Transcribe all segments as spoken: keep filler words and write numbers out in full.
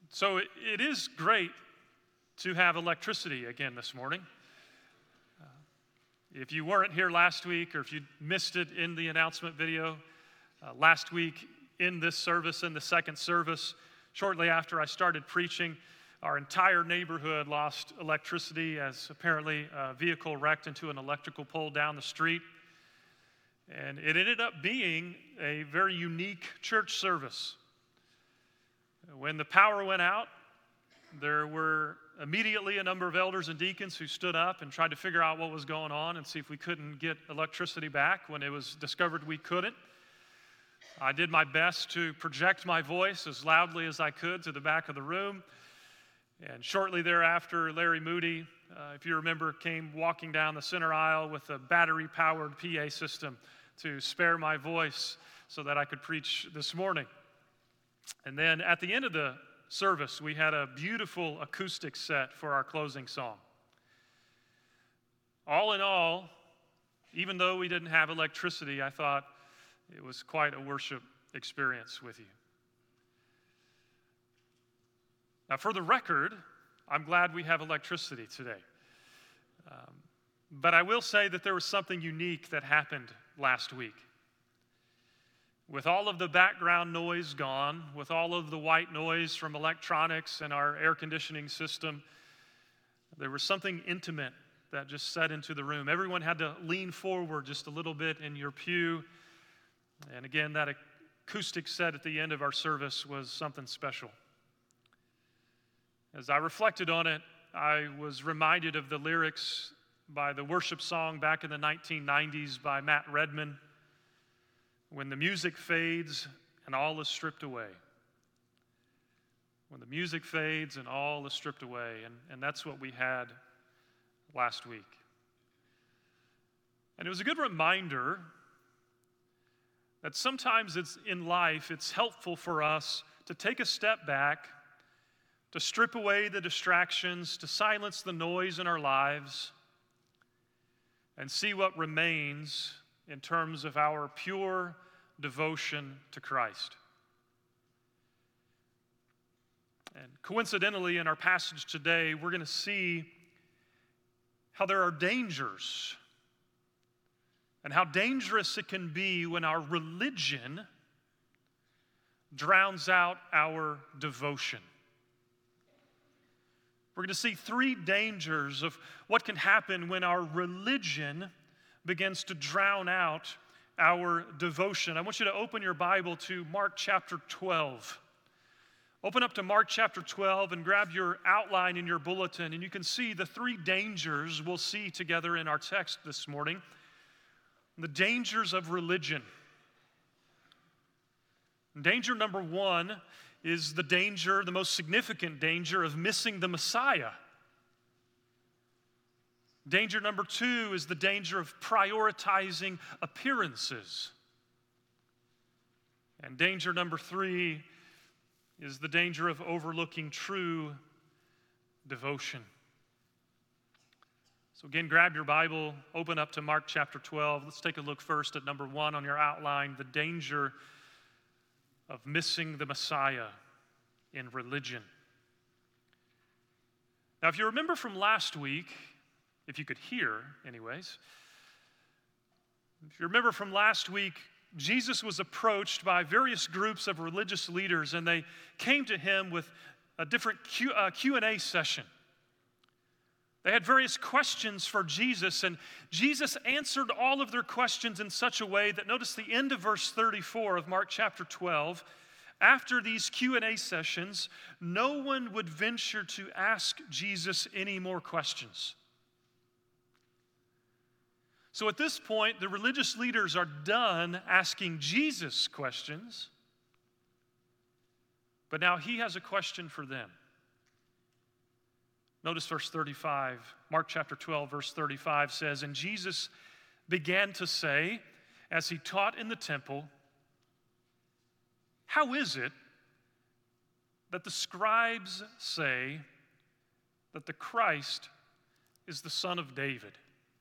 So it, it is great to have electricity again this morning. Uh, if you weren't here last week, or if you missed it in the announcement video, uh, last week in this service, in the second service, shortly after I started preaching, our entire neighborhood lost electricity as apparently a vehicle wrecked into an electrical pole down the street. And it ended up being a very unique church service. When the power went out, there were immediately a number of elders and deacons who stood up and tried to figure out what was going on and see if we couldn't get electricity back when it was discovered we couldn't. I did my best to project my voice as loudly as I could to the back of the room. And shortly thereafter, Larry Moody, uh, if you remember, came walking down the center aisle with a battery-powered P A system to spare my voice so that I could preach this morning. And then at the end of the service, we had a beautiful acoustic set for our closing song. All in all, even though we didn't have electricity, I thought it was quite a worship experience with you. Now, for the record, I'm glad we have electricity today. Um, but I will say that there was something unique that happened last week. With all of the background noise gone, with all of the white noise from electronics and our air conditioning system, there was something intimate that just set into the room. Everyone had to lean forward just a little bit in your pew. And again, that acoustic set at the end of our service was something special. As I reflected on it, I was reminded of the lyrics by the worship song back in the nineteen nineties by Matt Redman. When the music fades and all is stripped away. When the music fades and all is stripped away. And, and that's what we had last week. And it was a good reminder that sometimes it's in life, it's helpful for us to take a step back, to strip away the distractions, to silence the noise in our lives, and see what remains in terms of our pure devotion to Christ. And coincidentally, in our passage today, we're going to see how there are dangers and how dangerous it can be when our religion drowns out our devotion. We're going to see three dangers of what can happen when our religion begins to drown out our devotion. I want you to open your Bible to Mark chapter twelve. Open up to Mark chapter twelve and grab your outline in your bulletin, and you can see the three dangers we'll see together in our text this morning. The dangers of religion. Danger number one is the danger, the most significant danger of missing the Messiah. Danger number two is the danger of prioritizing appearances. And danger number three is the danger of overlooking true devotion. So again, grab your Bible, open up to Mark chapter twelve. Let's take a look first at number one on your outline, the danger of missing the Messiah in religion. Now, if you remember from last week, if you could hear, anyways. If you remember from last week, Jesus was approached by various groups of religious leaders, and they came to him with a different Q, uh, Q and A session. They had various questions for Jesus, and Jesus answered all of their questions in such a way that, notice the end of verse thirty-four of Mark chapter twelve, after these Q and A sessions, no one would venture to ask Jesus any more questions. So at this point, the religious leaders are done asking Jesus questions, but now he has a question for them. Notice verse thirty-five, Mark chapter twelve, verse thirty-five says, "And Jesus began to say, as he taught in the temple, 'How is it that the scribes say that the Christ is the son of David?'"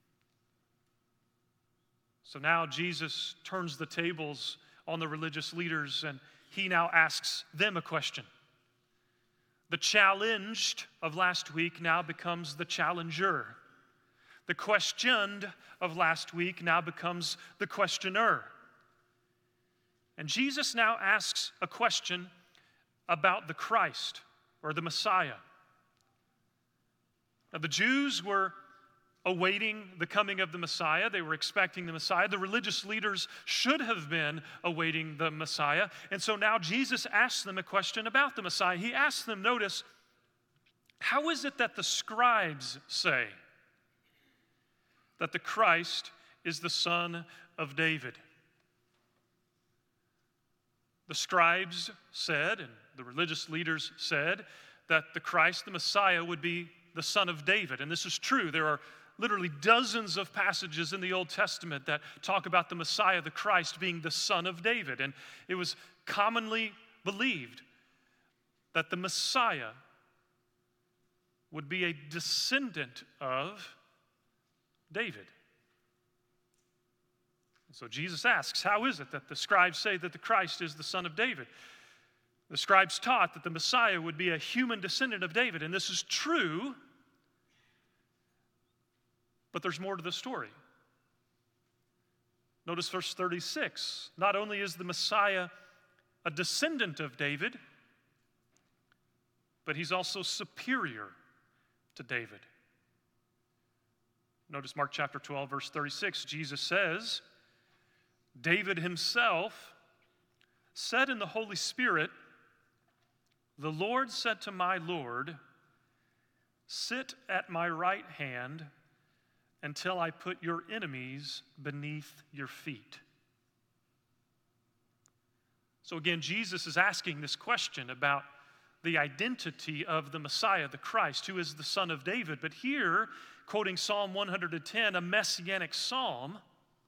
So now Jesus turns the tables on the religious leaders, and he now asks them a question. The challenged of last week now becomes the challenger. The questioned of last week now becomes the questioner. And Jesus now asks a question about the Christ or the Messiah. Now, the Jews were awaiting the coming of the Messiah. They were expecting the Messiah. The religious leaders should have been awaiting the Messiah. And so now Jesus asks them a question about the Messiah. He asks them, notice, how is it that the scribes say that the Christ is the son of David? The scribes said, and the religious leaders said, that the Christ, the Messiah, would be the son of David. And this is true. There are literally dozens of passages in the Old Testament that talk about the Messiah, the Christ, being the son of David. And it was commonly believed that the Messiah would be a descendant of David. And so Jesus asks, how is it that the scribes say that the Christ is the son of David? The scribes taught that the Messiah would be a human descendant of David, and this is true, but there's more to the story. Notice verse thirty-six. Not only is the Messiah a descendant of David, but he's also superior to David. Notice Mark chapter twelve, verse thirty-six. Jesus says, David himself said in the Holy Spirit, the Lord said to my Lord, sit at my right hand until I put your enemies beneath your feet. So again, Jesus is asking this question about the identity of the Messiah, the Christ, who is the son of David. But here, quoting Psalm one hundred ten, a messianic psalm,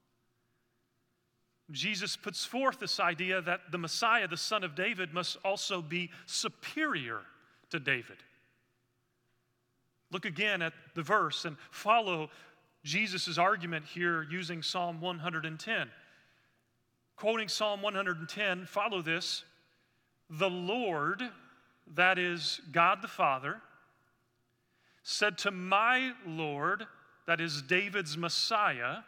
Jesus puts forth this idea that the Messiah, the son of David, must also be superior to David. Look again at the verse and follow Jesus' argument here using Psalm one hundred ten. Quoting Psalm one hundred ten, follow this. The Lord, that is God the Father, said to my Lord, that is David's Messiah,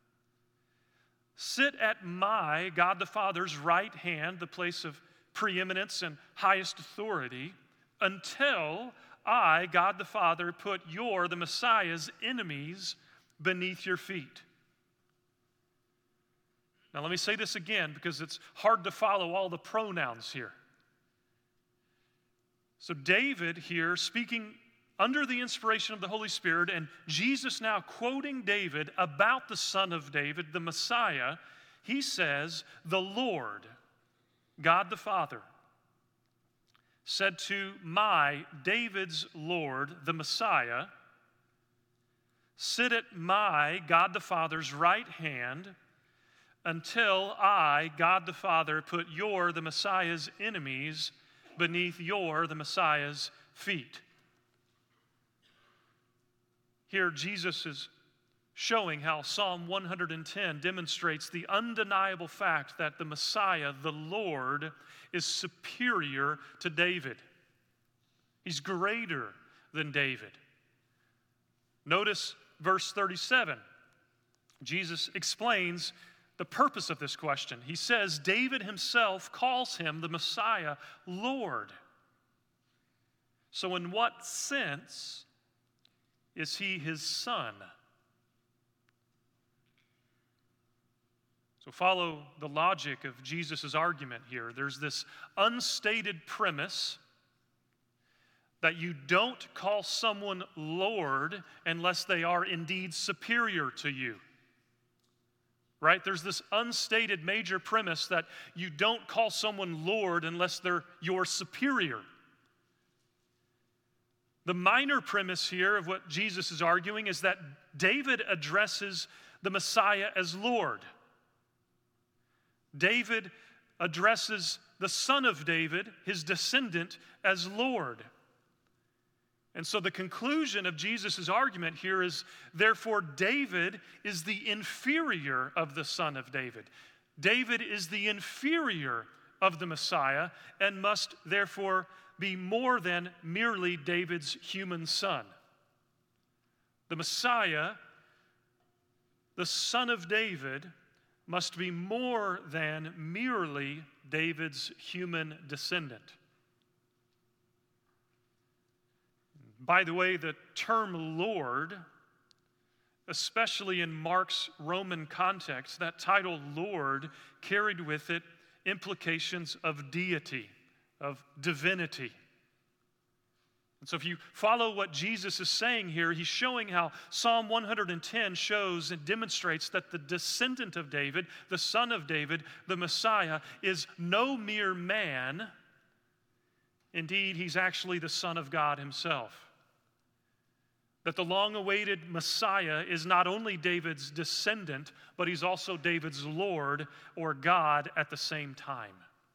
sit at my, God the Father's, right hand, the place of preeminence and highest authority, until I, God the Father, put your, the Messiah's, enemies beneath your feet. Now let me say this again because it's hard to follow all the pronouns here. So David here speaking under the inspiration of the Holy Spirit, and Jesus now quoting David about the son of David, the Messiah, he says, the Lord, God the Father, said to my, David's Lord, the Messiah, sit at my, God the Father's, right hand until I, God the Father, put your, the Messiah's, enemies beneath your, the Messiah's, feet. Here, Jesus is showing how Psalm one hundred ten demonstrates the undeniable fact that the Messiah, the Lord, is superior to David. He's greater than David. Notice verse thirty-seven. Jesus explains the purpose of this question. He says, David himself calls him, the Messiah, Lord. So in what sense is he his son? So follow the logic of Jesus' argument here. There's this unstated premise that you don't call someone Lord unless they are indeed superior to you. Right? There's this unstated major premise that you don't call someone Lord unless they're your superior. The minor premise here of what Jesus is arguing is that David addresses the Messiah as Lord. David addresses the son of David, his descendant, as Lord. And so the conclusion of Jesus' argument here is, therefore, David is the inferior of the son of David. David is the inferior of the Messiah and must therefore be more than merely David's human son. The Messiah, the son of David, must be more than merely David's human descendant. By the way, the term Lord, especially in Mark's Roman context, that title Lord carried with it implications of deity, of divinity. And so if you follow what Jesus is saying here, he's showing how Psalm one hundred ten shows and demonstrates that the descendant of David, the son of David, the Messiah, is no mere man. Indeed, he's actually the Son of God himself. That the long-awaited Messiah is not only David's descendant, but he's also David's Lord or God at the same time.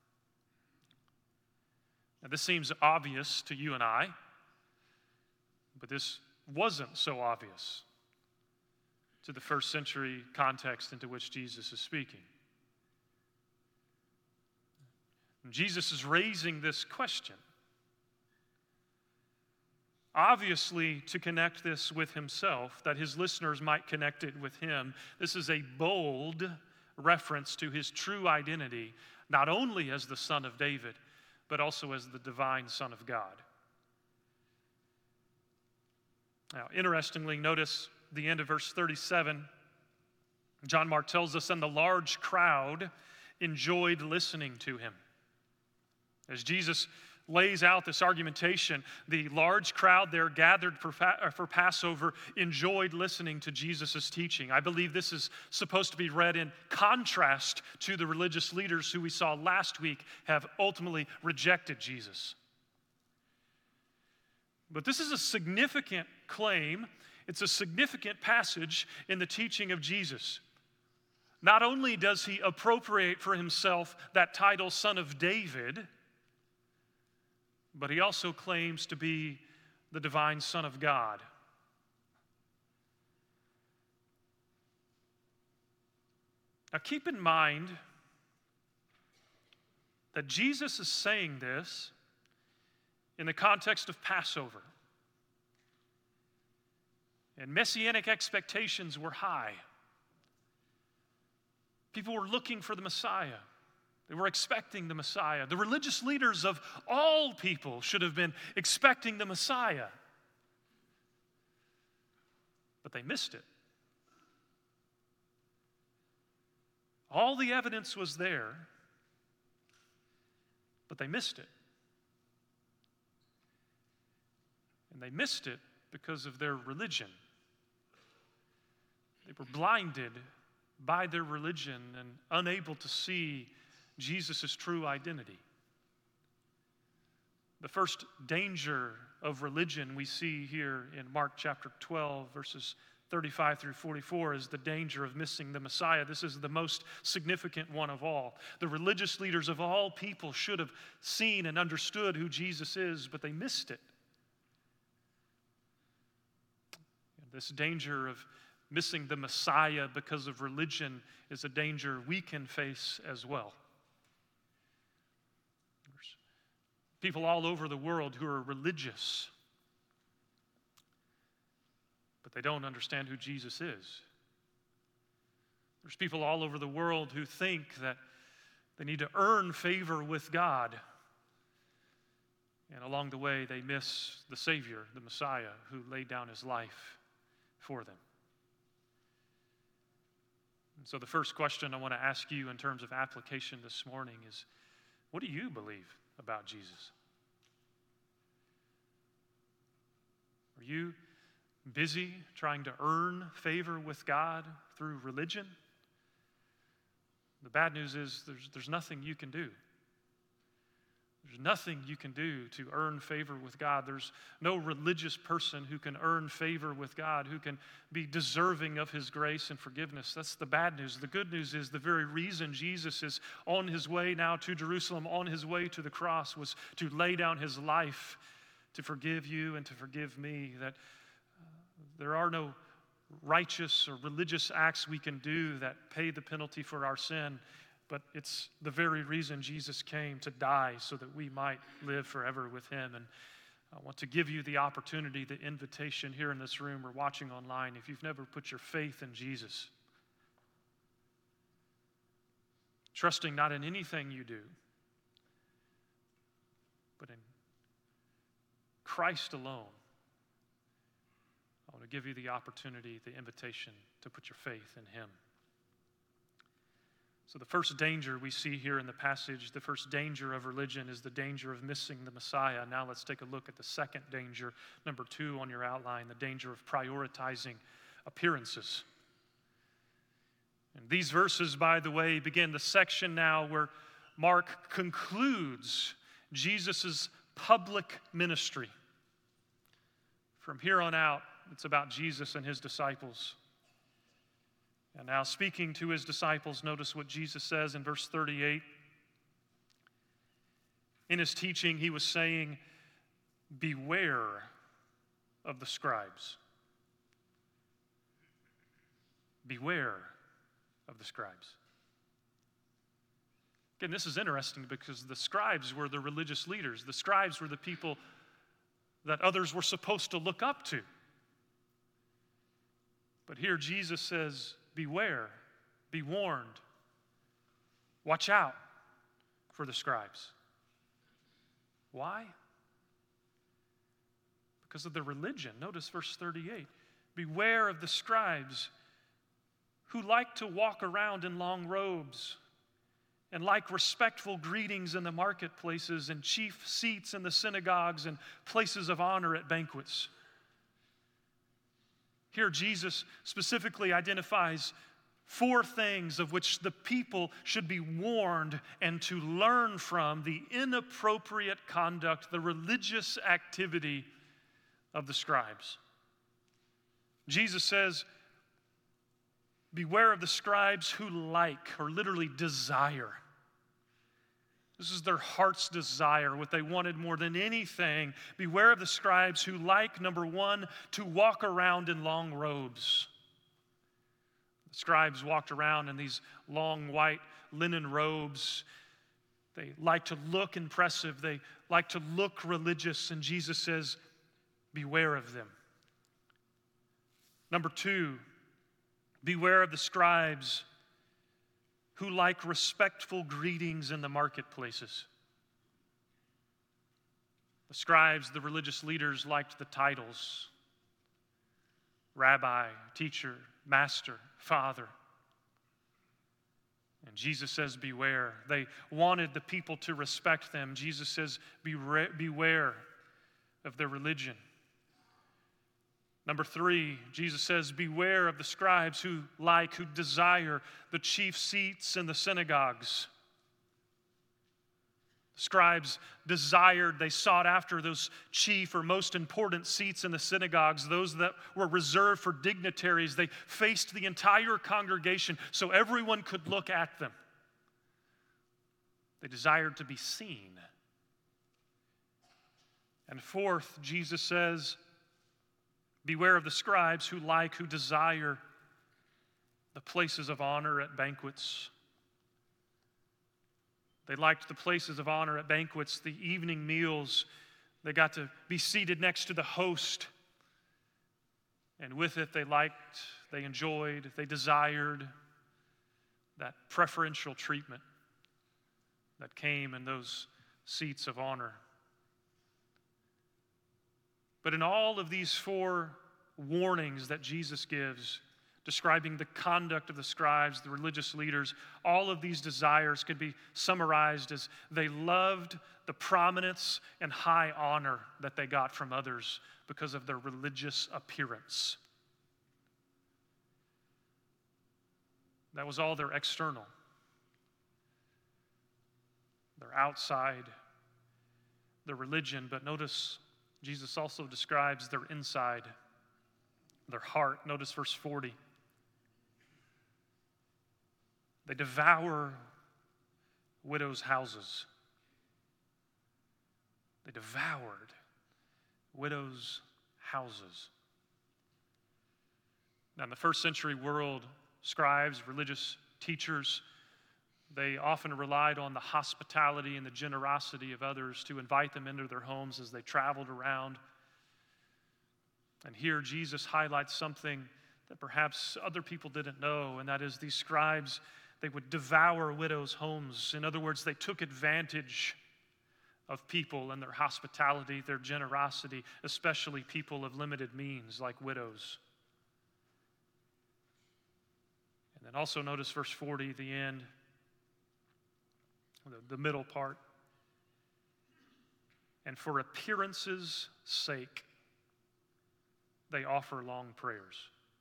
Now, this seems obvious to you and I, but this wasn't so obvious to the first century context into which Jesus is speaking. Jesus is raising this question, obviously to connect this with himself, that his listeners might connect it with him. This is a bold reference to his true identity, not only as the Son of David, but also as the divine Son of God. Now, interestingly, notice the end of verse thirty-seven. John Mark tells us, and the large crowd enjoyed listening to him. As Jesus lays out this argumentation, the large crowd there gathered for, fa- for Passover enjoyed listening to Jesus' teaching. I believe this is supposed to be read in contrast to the religious leaders who we saw last week have ultimately rejected Jesus. But this is a significant claim. It's a significant passage in the teaching of Jesus. Not only does he appropriate for himself that title, Son of David, but he also claims to be the divine Son of God. Now keep in mind that Jesus is saying this in the context of Passover. And messianic expectations were high. People were looking for the Messiah. They were expecting the Messiah. The religious leaders of all people should have been expecting the Messiah. But they missed it. All the evidence was there, but they missed it. And they missed it because of their religion. They were blinded by their religion and unable to see Jesus' true identity. The first danger of religion we see here in Mark chapter twelve, verses thirty-five through forty-four, is the danger of missing the Messiah. This is the most significant one of all. The religious leaders of all people should have seen and understood who Jesus is, but they missed it. This danger of missing the Messiah because of religion is a danger we can face as well. There's people all over the world who are religious, but they don't understand who Jesus is. There's people all over the world who think that they need to earn favor with God, and along the way they miss the Savior, the Messiah, who laid down his life for them. And so the first question I want to ask you in terms of application this morning is, what do you believe about Jesus? Are you busy trying to earn favor with God through religion? The bad news is there's, there's nothing you can do. There's nothing you can do to earn favor with God. There's no religious person who can earn favor with God, who can be deserving of his grace and forgiveness. That's the bad news. The good news is the very reason Jesus is on his way now to Jerusalem, on his way to the cross, was to lay down his life to forgive you and to forgive me. That uh, there are no righteous or religious acts we can do that pay the penalty for our sin, but it's the very reason Jesus came, to die so that we might live forever with him. And I want to give you the opportunity, the invitation here in this room or watching online, if you've never put your faith in Jesus, trusting not in anything you do, but in Christ alone, I want to give you the opportunity, the invitation to put your faith in him. So the first danger we see here in the passage, the first danger of religion, is the danger of missing the Messiah. Now let's take a look at the second danger, number two on your outline, the danger of prioritizing appearances. And these verses, by the way, begin the section now where Mark concludes Jesus' public ministry. From here on out, it's about Jesus and his disciples. And now, speaking to his disciples, notice what Jesus says in verse thirty-eight. In his teaching, he was saying, "Beware of the scribes." Beware of the scribes. Again, this is interesting because the scribes were the religious leaders. The scribes were the people that others were supposed to look up to. But here Jesus says, beware, be warned, watch out for the scribes. Why? Because of their religion. Notice verse thirty-eight. Beware of the scribes who like to walk around in long robes and like respectful greetings in the marketplaces and chief seats in the synagogues and places of honor at banquets. Here, Jesus specifically identifies four things of which the people should be warned and to learn from the inappropriate conduct, the religious activity of the scribes. Jesus says, beware of the scribes who like, or literally desire. This is their heart's desire, what they wanted more than anything. Beware of the scribes who like, number one, to walk around in long robes. The scribes walked around in these long white linen robes. They like to look impressive. They like to look religious. And Jesus says, beware of them. Number two, beware of the scribes who like respectful greetings in the marketplaces. The scribes, the religious leaders, liked the titles: rabbi, teacher, master, father. And Jesus says, beware. They wanted the people to respect them. Jesus says, beware of their religion. Number three, Jesus says, beware of the scribes who like, who desire the chief seats in the synagogues. The scribes desired, they sought after those chief or most important seats in the synagogues, those that were reserved for dignitaries. They faced the entire congregation so everyone could look at them. They desired to be seen. And fourth, Jesus says, beware of the scribes who like, who desire the places of honor at banquets. They liked the places of honor at banquets, the evening meals. They got to be seated next to the host. And with it, they liked, they enjoyed, they desired that preferential treatment that came in those seats of honor. But in all of these four warnings that Jesus gives, describing the conduct of the scribes, the religious leaders, all of these desires could be summarized as they loved the prominence and high honor that they got from others because of their religious appearance. That was all their external, their outside, their religion. But notice Jesus also describes their inside, their heart. Notice verse forty. They devour widows' houses. They devoured widows' houses. Now, in the first century world, scribes, religious teachers, They often relied on the hospitality and the generosity of others to invite them into their homes as they traveled around. And here Jesus highlights something that perhaps other people didn't know, and that is these scribes, they would devour widows' homes. In other words, they took advantage of people and their hospitality, their generosity, especially people of limited means like widows. And then also notice verse forty, the end, the, the middle part. And for appearance's sake, they offer long prayers.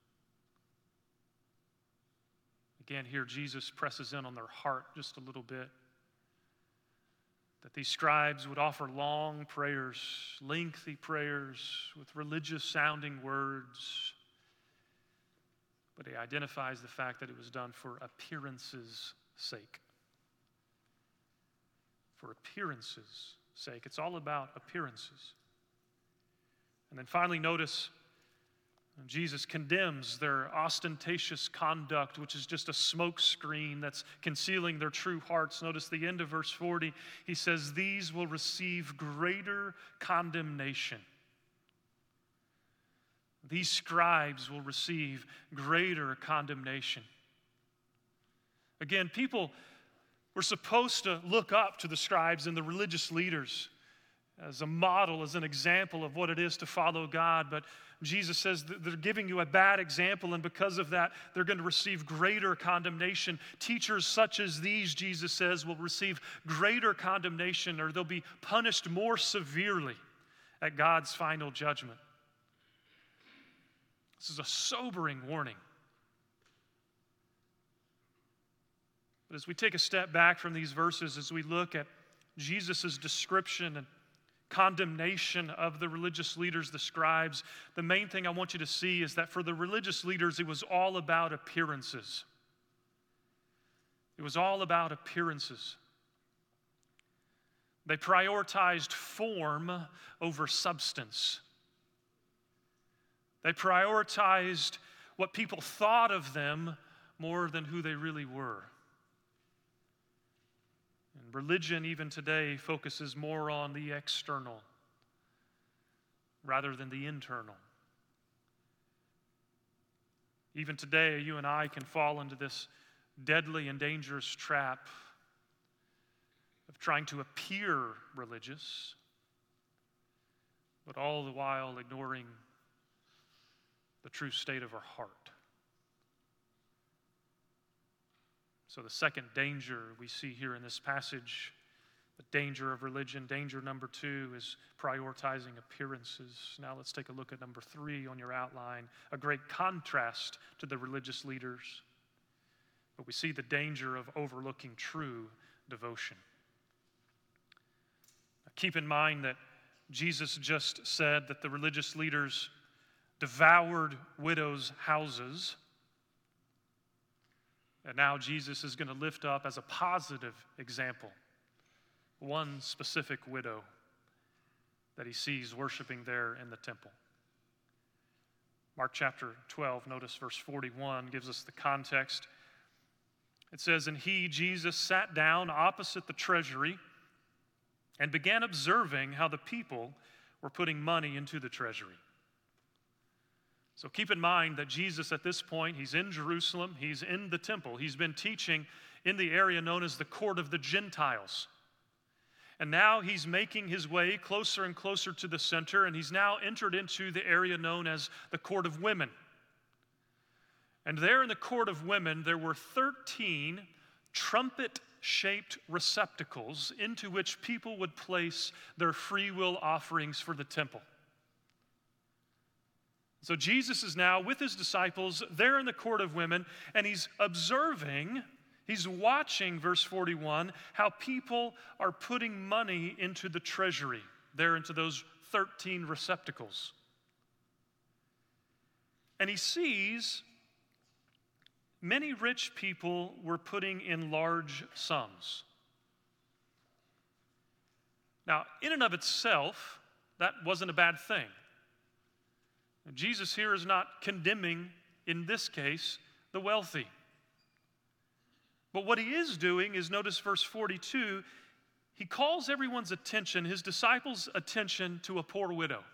Again, here Jesus presses in on their heart just a little bit. That these scribes would offer long prayers, lengthy prayers with religious sounding words. But he identifies the fact that it was done for appearance's sake. For appearance's sake. It's all about appearances. And then finally, notice Jesus condemns their ostentatious conduct, which is just a smoke screen that's concealing their true hearts. Notice the end of verse forty. He says, "These will receive greater condemnation." These scribes will receive greater condemnation. Again, people were supposed to look up to the scribes and the religious leaders as a model, as an example of what it is to follow God. But Jesus says that they're giving you a bad example, and because of that, they're going to receive greater condemnation. Teachers such as these, Jesus says, will receive greater condemnation, or they'll be punished more severely at God's final judgment. This is a sobering warning. But as we take a step back from these verses, as we look at Jesus' description and condemnation of the religious leaders, the scribes, the main thing I want you to see is that for the religious leaders, it was all about appearances. It was all about appearances. They prioritized form over substance. They prioritized what people thought of them more than who they really were. And religion, even today, focuses more on the external rather than the internal. Even today, you and I can fall into this deadly and dangerous trap of trying to appear religious, but all the while ignoring the true state of our heart. So the second danger we see here in this passage, the danger of religion, danger number two is prioritizing appearances. Now let's take a look at number three on your outline, a great contrast to the religious leaders. But we see the danger of overlooking true devotion. Now, keep in mind that Jesus just said that the religious leaders devoured widows' houses. And now Jesus is going to lift up as a positive example one specific widow that he sees worshiping there in the temple. Mark chapter twelve, notice verse forty-one gives us the context. It says, "And he, Jesus, sat down opposite the treasury and began observing how the people were putting money into the treasury." So keep in mind that Jesus at this point, he's in Jerusalem, he's in the temple. He's been teaching in the area known as the court of the Gentiles. And now he's making his way closer and closer to the center, and he's now entered into the area known as the court of women. And there in the court of women, there were thirteen trumpet-shaped receptacles into which people would place their free will offerings for the temple. So Jesus is now with his disciples there in the court of women, and he's observing, he's watching, verse forty-one, how people are putting money into the treasury, there into those thirteen receptacles. And he sees many rich people were putting in large sums. Now, in and of itself, that wasn't a bad thing. Jesus here is not condemning, in this case, the wealthy. But what he is doing is, notice verse forty-two, he calls everyone's attention, his disciples' attention, to a poor widow.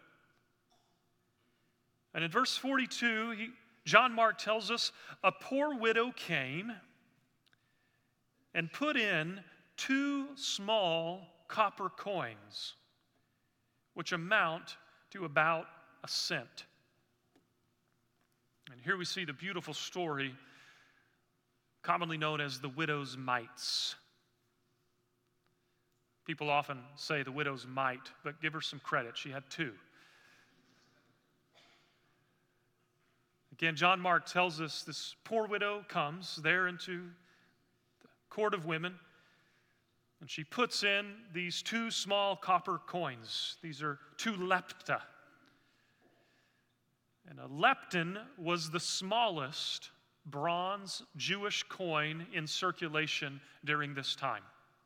And in verse forty-two, he, John Mark tells us, a poor widow came and put in two small copper coins, which amount to about a cent. And here we see the beautiful story, commonly known as the widow's mites. People often say the widow's mite, but give her some credit. She had two. Again, John Mark tells us this poor widow comes there into the court of women, and she puts in these two small copper coins. These are two lepta. And a lepton was the smallest bronze Jewish coin in circulation during this time.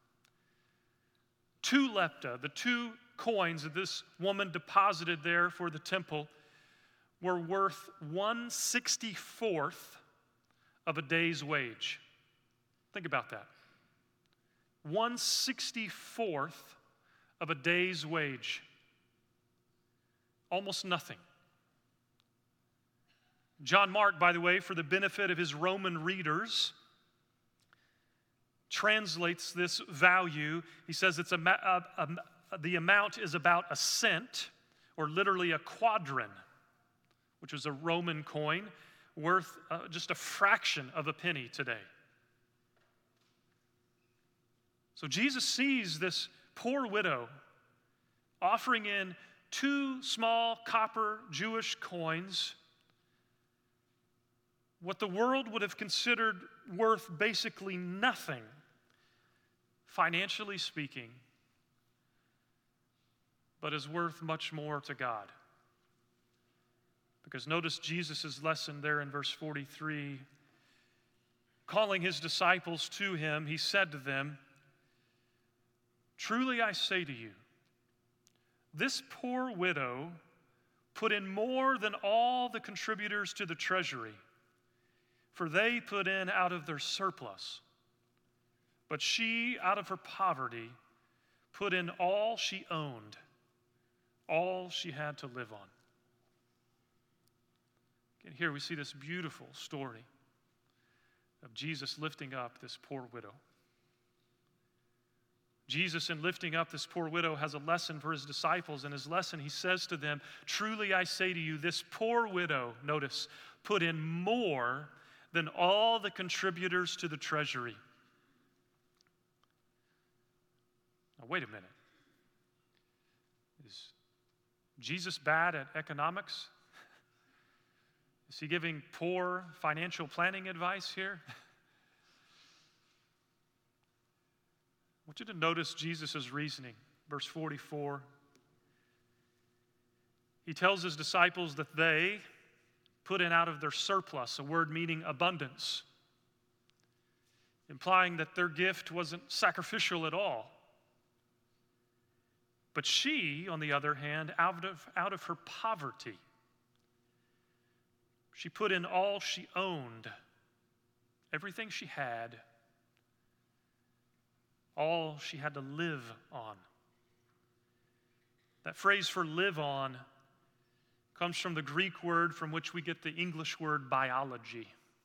Two lepta, the two coins that this woman deposited there for the temple, were worth one sixty-fourth of a day's wage. Think about that. one sixty-fourth of a day's wage. Almost nothing. John Mark, by the way, for the benefit of his Roman readers, translates this value. He says it's a, a, a, the amount is about a cent, or literally a quadran, which was a Roman coin worth uh, just a fraction of a penny today. So Jesus sees this poor widow offering in two small copper Jewish coins, what the world would have considered worth basically nothing, financially speaking, but is worth much more to God. Because notice Jesus' lesson there in verse forty-three. Calling his disciples to him, he said to them, "Truly I say to you, this poor widow put in more than all the contributors to the treasury, for they put in out of their surplus. But she, out of her poverty, put in all she owned, all she had to live on." And here we see this beautiful story of Jesus lifting up this poor widow. Jesus, in lifting up this poor widow, has a lesson for his disciples. In his lesson, he says to them, "Truly I say to you, this poor widow," notice, "put in more than all the contributors to the treasury." Now, wait a minute. Is Jesus bad at economics? Is he giving poor financial planning advice here? I want you to notice Jesus' reasoning. Verse forty-four. He tells his disciples that they put in out of their surplus, a word meaning abundance, implying that their gift wasn't sacrificial at all. But she, on the other hand, out of, out of her poverty, she put in all she owned, everything she had, all she had to live on. That phrase for live on comes from the Greek word from which we get the English word biology.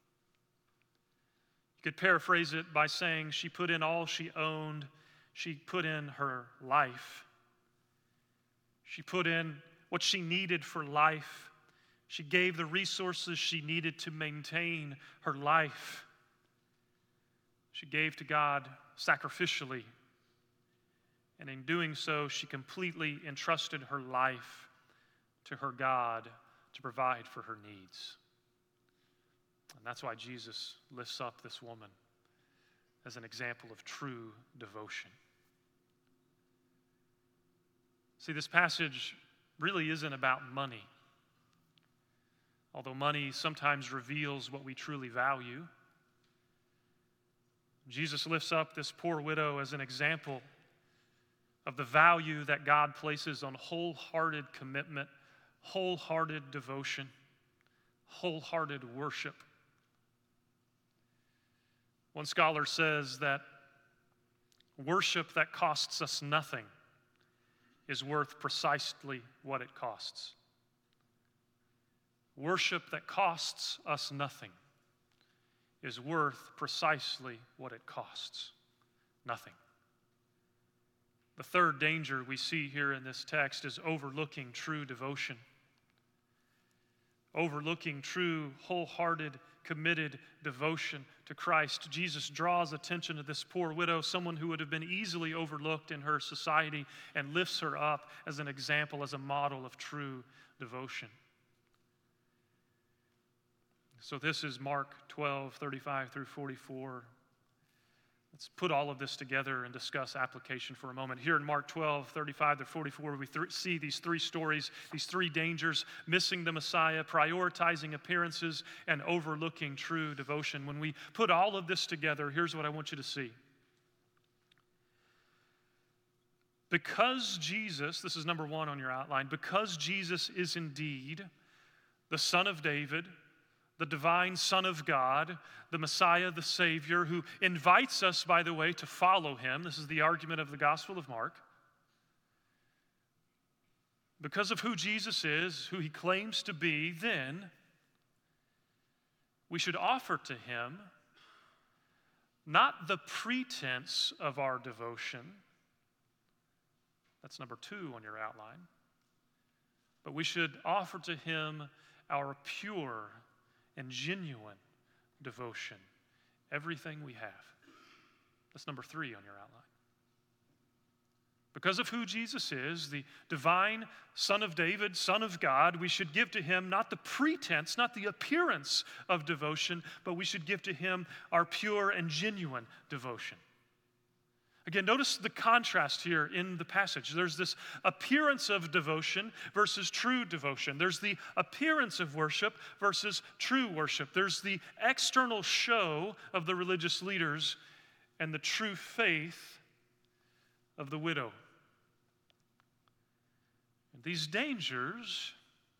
You could paraphrase it by saying she put in all she owned, she put in her life. She put in what she needed for life. She gave the resources she needed to maintain her life. She gave to God sacrificially. And in doing so, she completely entrusted her life to her God to provide for her needs. And that's why Jesus lifts up this woman as an example of true devotion. See, this passage really isn't about money. Although money sometimes reveals what we truly value, Jesus lifts up this poor widow as an example of the value that God places on wholehearted commitment, wholehearted devotion, wholehearted worship. One scholar says that worship that costs us nothing is worth precisely what it costs. Worship that costs us nothing is worth precisely what it costs. Nothing. The third danger we see here in this text is overlooking true devotion. Overlooking true, wholehearted, committed devotion to Christ. Jesus draws attention to this poor widow, someone who would have been easily overlooked in her society, and lifts her up as an example, as a model of true devotion. So this is Mark twelve, thirty-five through forty-four. Let's put all of this together and discuss application for a moment. Here in Mark twelve, thirty-five to forty-four, we th- see these three stories, these three dangers: missing the Messiah, prioritizing appearances, and overlooking true devotion. When we put all of this together, here's what I want you to see. Because Jesus, this is number one on your outline, because Jesus is indeed the Son of David, the divine Son of God, the Messiah, the Savior, who invites us, by the way, to follow him. This is the argument of the Gospel of Mark. Because of who Jesus is, who he claims to be, then we should offer to him not the pretense of our devotion. That's number two on your outline. But we should offer to him our pure and genuine devotion, everything we have. That's number three on your outline. Because of who Jesus is, the divine Son of David, Son of God, we should give to him not the pretense, not the appearance of devotion, but we should give to him our pure and genuine devotion. Again, notice the contrast here in the passage. There's this appearance of devotion versus true devotion. There's the appearance of worship versus true worship. There's the external show of the religious leaders and the true faith of the widow. And these dangers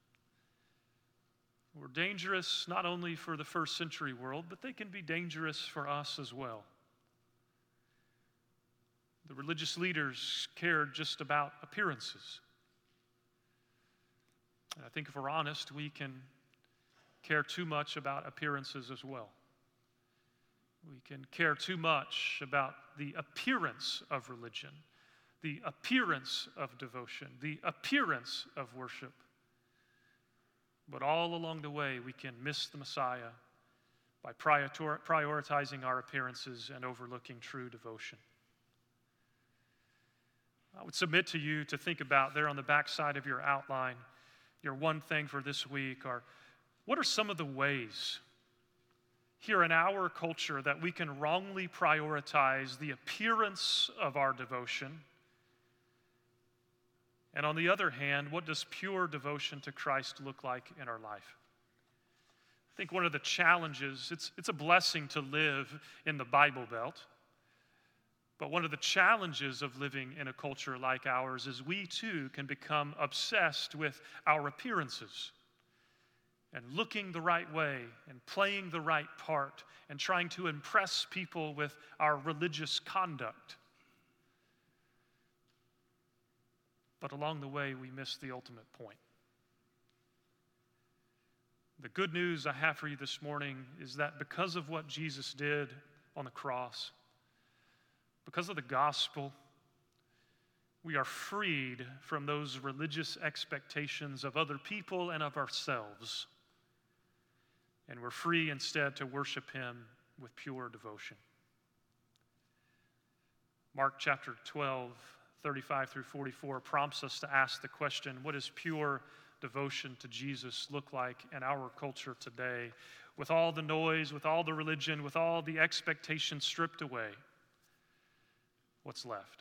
were dangerous not only for the first century world, but they can be dangerous for us as well. The religious leaders cared just about appearances. And I think if we're honest, we can care too much about appearances as well. We can care too much about the appearance of religion, the appearance of devotion, the appearance of worship. But all along the way, we can miss the Messiah by prior- prioritizing our appearances and overlooking true devotion. I would submit to you to think about there on the back side of your outline, your one thing for this week, are what are some of the ways here in our culture that we can wrongly prioritize the appearance of our devotion? And on the other hand, what does pure devotion to Christ look like in our life? I think one of the challenges, it's, it's a blessing to live in the Bible Belt. But one of the challenges of living in a culture like ours is we too can become obsessed with our appearances and looking the right way and playing the right part and trying to impress people with our religious conduct. But along the way, we miss the ultimate point. The good news I have for you this morning is that because of what Jesus did on the cross, because of the gospel, we are freed from those religious expectations of other people and of ourselves. And we're free instead to worship him with pure devotion. Mark chapter twelve, thirty-five through forty-four prompts us to ask the question, what does pure devotion to Jesus look like in our culture today? With all the noise, with all the religion, with all the expectations stripped away, what's left?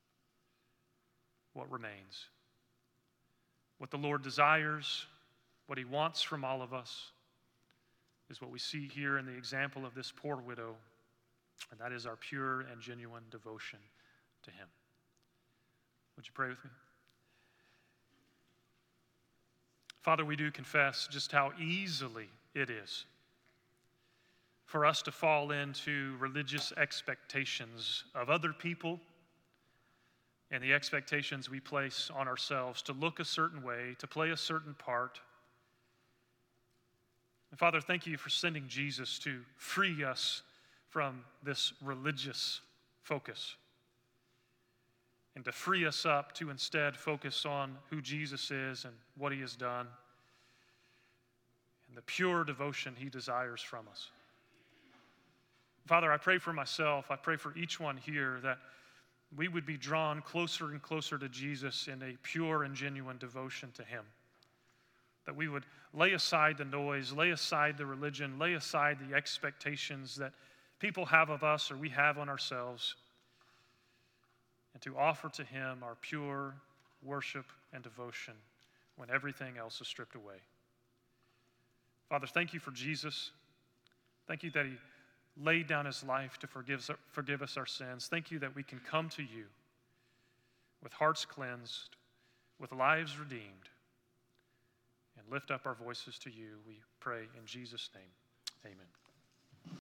What remains? What the Lord desires, what he wants from all of us, is what we see here in the example of this poor widow, and that is our pure and genuine devotion to him. Would you pray with me? Father, we do confess just how easily it is for us to fall into religious expectations of other people and the expectations we place on ourselves to look a certain way, to play a certain part. And Father, thank you for sending Jesus to free us from this religious focus and to free us up to instead focus on who Jesus is and what he has done and the pure devotion he desires from us. Father, I pray for myself, I pray for each one here that we would be drawn closer and closer to Jesus in a pure and genuine devotion to him. That we would lay aside the noise, lay aside the religion, lay aside the expectations that people have of us or we have on ourselves, and to offer to him our pure worship and devotion when everything else is stripped away. Father, thank you for Jesus. Thank you that he laid down his life to forgive, forgive us our sins. Thank you that we can come to you with hearts cleansed, with lives redeemed, and lift up our voices to you. We pray in Jesus' name. Amen.